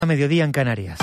A mediodía en Canarias.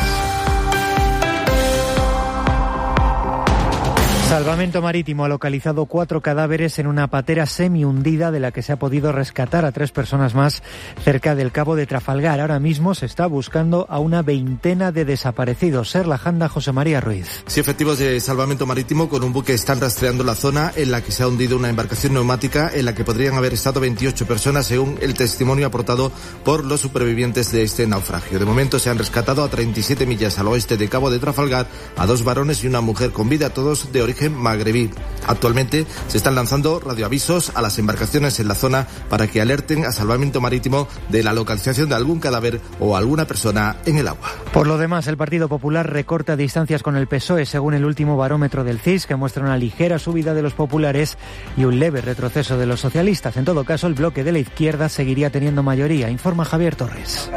Salvamento Marítimo ha localizado 4 cadáveres en una patera semi-hundida de la que se ha podido rescatar a 3 personas más cerca del Cabo de Trafalgar. Ahora mismo se está buscando a una veintena de desaparecidos. Serlajanda, José María Ruiz. Sí, efectivos de Salvamento Marítimo con un buque están rastreando la zona en la que se ha hundido una embarcación neumática en la que podrían haber estado 28 personas, según el testimonio aportado por los supervivientes de este naufragio. De momento se han rescatado a 37 millas al oeste de Cabo de Trafalgar a 2 varones y una mujer con vida, todos de origen magrebí. Actualmente se están lanzando radioavisos a las embarcaciones en la zona para que alerten a Salvamento Marítimo de la localización de algún cadáver o alguna persona en el agua. Por lo demás, el Partido Popular recorta distancias con el PSOE, según el último barómetro del CIS, que muestra una ligera subida de los populares y un leve retroceso de los socialistas. En todo caso, el bloque de la izquierda seguiría teniendo mayoría, informa Javier Torres.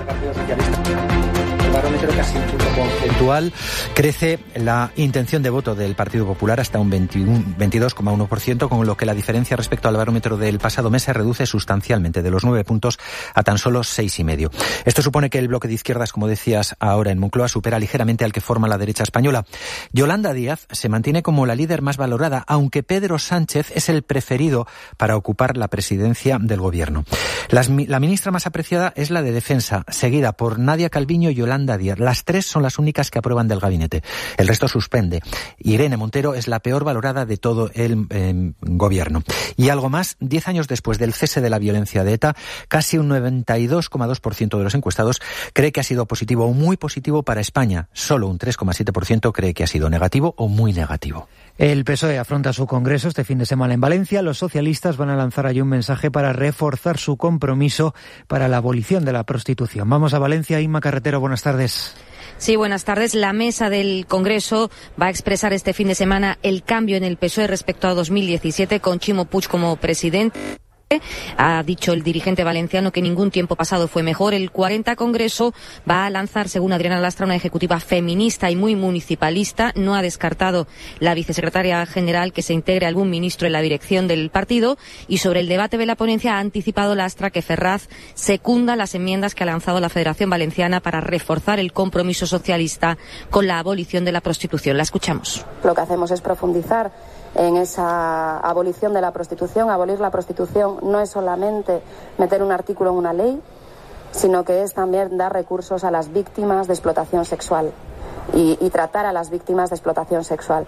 El barómetro casi un punto porcentual crece la intención de voto del Partido Popular hasta un 22,1%, con lo que la diferencia respecto al barómetro del pasado mes se reduce sustancialmente, de los 9 puntos a tan solo 6,5. Esto supone que el bloque de izquierdas, como decías ahora en Moncloa, supera ligeramente al que forma la derecha española. Yolanda Díaz se mantiene como la líder más valorada, aunque Pedro Sánchez es el preferido para ocupar la presidencia del gobierno. La ministra más apreciada es la de Defensa, seguida por Nadia Calviño y Yolanda Díaz. Las 3 son las únicas que aprueban del gabinete. El resto suspende. Irene Montero es la peor valorada de todo el gobierno. Y algo más, 10 años después del cese de la violencia de ETA, casi un 92,2% de los encuestados cree que ha sido positivo o muy positivo para España. Solo un 3,7% cree que ha sido negativo o muy negativo. El PSOE afronta su congreso este fin de semana en Valencia. Los socialistas van a lanzar allí un mensaje para reforzar su compromiso para la abolición de la prostitución. Vamos a Valencia. Inma Carretero, buenas tardes. Sí, buenas tardes. La mesa del Congreso va a expresar este fin de semana el cambio en el PSOE respecto a 2017, con Ximo Puig como presidente. Ha dicho el dirigente valenciano que ningún tiempo pasado fue mejor. El 40 Congreso va a lanzar, según Adriana Lastra, una ejecutiva feminista y muy municipalista. No ha descartado la vicesecretaria general que se integre algún ministro en la dirección del partido. Y sobre el debate de la ponencia ha anticipado Lastra que Ferraz secunda las enmiendas que ha lanzado la Federación Valenciana para reforzar el compromiso socialista con la abolición de la prostitución. La escuchamos. Lo que hacemos es profundizar en esa abolición de la prostitución. Abolir la prostitución no es solamente meter un artículo en una ley, sino que es también dar recursos a las víctimas de explotación sexual y tratar a las víctimas de explotación sexual.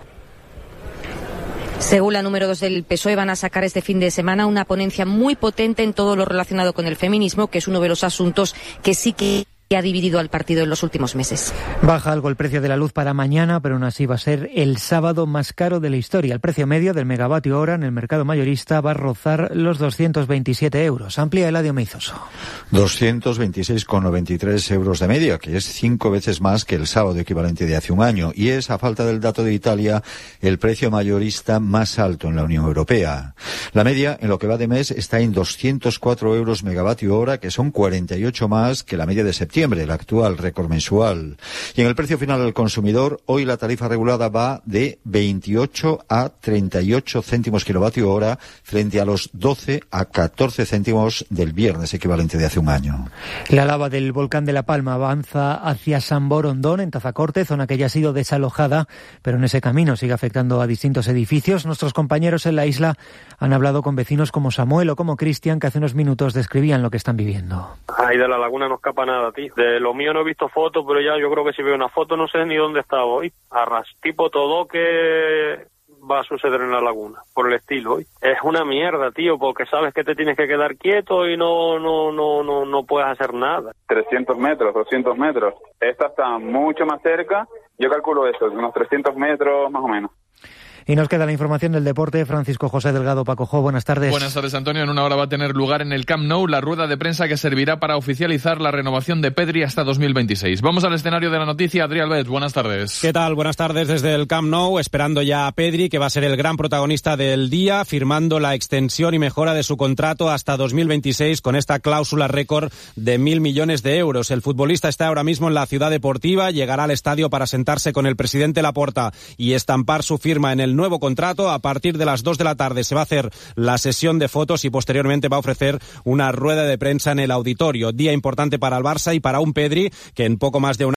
Según la número 2 del PSOE, van a sacar este fin de semana una ponencia muy potente en todo lo relacionado con el feminismo, que es uno de los asuntos que sí que ha dividido al partido en los últimos meses. Baja algo el precio de la luz para mañana, pero aún así va a ser el sábado más caro de la historia. El precio medio del megavatio hora en el mercado mayorista va a rozar los 227 euros. Amplía Eladio Meizoso. 226,93 euros de media, que es 5 veces más que el sábado equivalente de hace un año. Y es, a falta del dato de Italia, el precio mayorista más alto en la Unión Europea. La media, en lo que va de mes, está en 204 euros megavatio hora, que son 48 más que la media de septiembre, el actual récord mensual. Y en el precio final al consumidor, hoy la tarifa regulada va de 28 a 38 céntimos kilovatio hora frente a los 12 a 14 céntimos del viernes equivalente de hace un año. La lava del volcán de La Palma avanza hacia San Borondón, en Tazacorte, zona que ya ha sido desalojada, pero en ese camino sigue afectando a distintos edificios. Nuestros compañeros en la isla han hablado con vecinos como Samuel o como Cristian, que hace unos minutos describían lo que están viviendo. Ahí de la laguna no escapa nada, tío. De lo mío no he visto fotos, pero ya yo creo que si veo una foto no sé ni dónde está hoy. Arras, tipo todo que va a suceder en la laguna, por el estilo hoy. Es una mierda, tío, porque sabes que te tienes que quedar quieto y no puedes hacer nada. 300 metros, 200 metros. Esta está mucho más cerca. Yo calculo eso, unos 300 metros más o menos. Y nos queda la información del deporte. Francisco José Delgado, Paco Jo, buenas tardes. Buenas tardes, Antonio. En una hora va a tener lugar en el Camp Nou la rueda de prensa que servirá para oficializar la renovación de Pedri hasta 2026. Vamos al escenario de la noticia. Adrián Albert, buenas tardes. ¿Qué tal? Buenas tardes desde el Camp Nou, esperando ya a Pedri, que va a ser el gran protagonista del día, firmando la extensión y mejora de su contrato hasta 2026 con esta cláusula récord de 1.000 millones de euros. El futbolista está ahora mismo en la ciudad deportiva, llegará al estadio para sentarse con el presidente Laporta y estampar su firma en el el nuevo contrato. A partir de las 2 de la tarde se va a hacer la sesión de fotos y posteriormente va a ofrecer una rueda de prensa en el Auditorio. Día importante para el Barça y para un Pedri que en poco más de un